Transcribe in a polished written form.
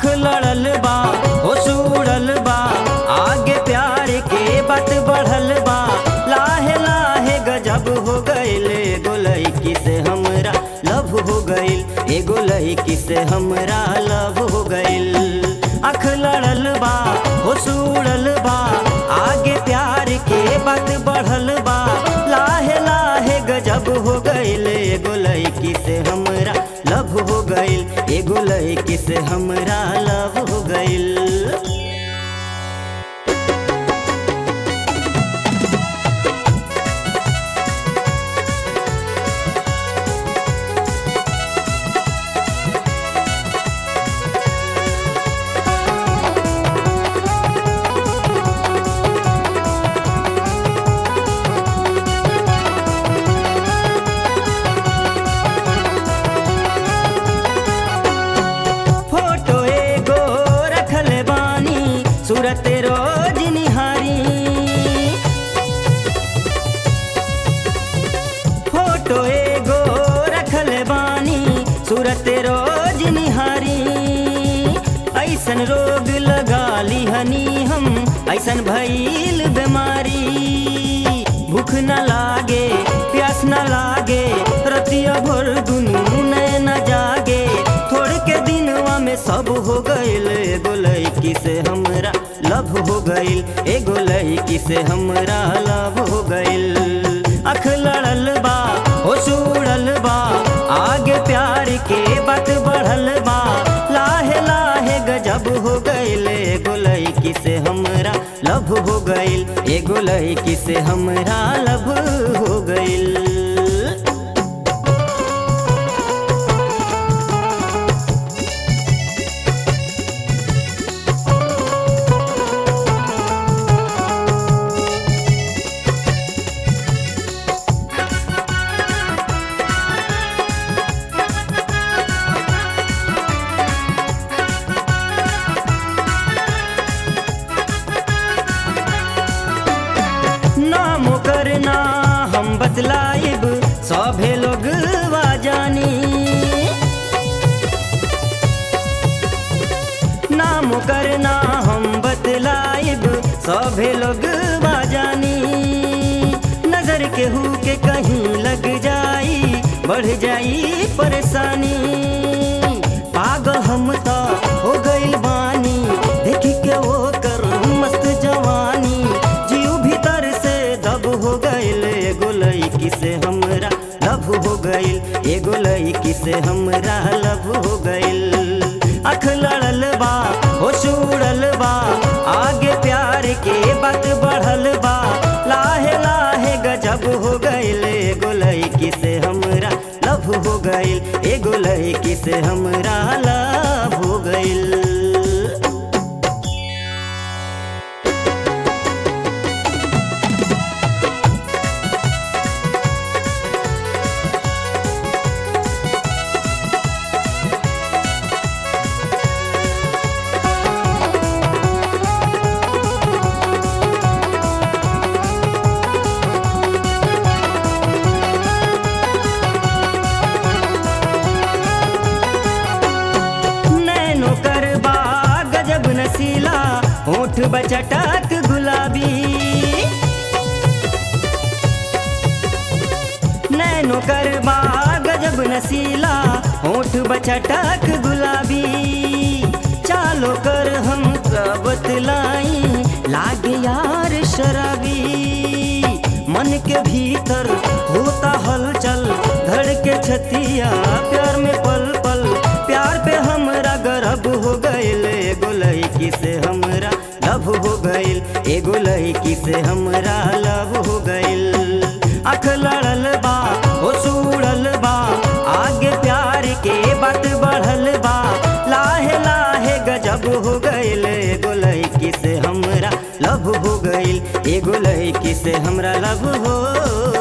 आँख लड़ल बा हो सुड़ल बा आगे प्यार के बात बढ़ल बा लाहे लाहे गजब हो गइल एगो लड़की से हमरा लव हो गइल एगो लड़की से हमरा लव हो गइल आँख लड़ल बा हो सुड़ल बा आगे प्यार के बात बढ़ल बा लाहे लाहे गजब हो गइल एगो लड़की से हमरा लव हो गइल एगो लड़की से हमरा लव हो गइल। सूरत रोज निहारी फोटो एगो रखल बानी सूरत रोज निहारी ऐसन रोग लगा ली हनी हम ऐसन भइल बीमारी भूख न लागे प्यास न लागे रतिया भर दुनू न जागे थोड़ के दिनवा में सब हो गइल एगो लड़की से हमरा लव हो गइल एगो लड़की से हमरा लव हो गइल आँख लड़ल बा हो सुड़ल बा आगे प्यार के बात बढ़ल बा लाहे लाहे गजब हो गइल एगो लड़की से हमरा लव हो गइल एगो लड़की से हमरा लव हो गइल। नाम करना हम बतलाइब सभे लोग जानी नाम करना हम बतलाइब सभे लोग जानी नजर केहू के कहीं लग जाई बढ़ जाई परेशानी पागल हम तो हो गइल बानी देख के वो कर मस्त जवानी हो गइल एगो लड़की से हमरा लव हो गइल एगो लड़की से हमरा लव हो गइल आँख लड़ल बा हो सुड़ल बा आगे प्यार के बात बढ़ल बा लाहे लाहे गजब हो गइल एगो लड़की से हमरा लव हो गइल एगो लड़की से हमरा लव हो गइल। होठ बचटक गुलाबी नैनो करबा गजब नसीला होठ बचटक गुलाबी चालो कर हम बतलाई लागे यार शराबी मन के भीतर होता हलचल धड़के छतिया प्यार में पल पल प्यार पे हमरा गर्व हो गइल एगो लड़की से हमरा लव हो गइल एगो लड़की से हमरा लव हो गइल आँख लड़ल बा हो सुड़ल बा आगे प्यार के बात बढ़ल बा लाहे लाहे गजब हो गइल एगो लड़की से हमरा लव हो गइल एगो लड़की से हमरा लव हो